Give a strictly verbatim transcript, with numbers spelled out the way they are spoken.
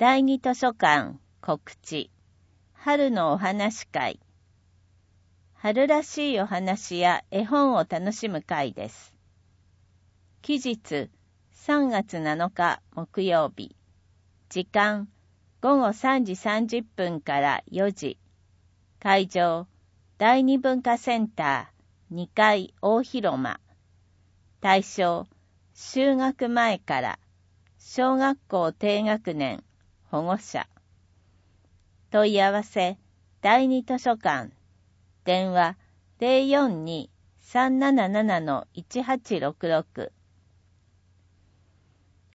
第二図書館告知春のお話会。春らしいお話や絵本を楽しむ会です。期日さんがつなのか木曜日。時間ごごさんじさんじゅっぷんからよじ。会場第二文化センターにかい大広間。対象就学前から小学校低学年保護者。問い合わせ第二図書館。電話 ゼロよんに さんなななのいちはちろくろく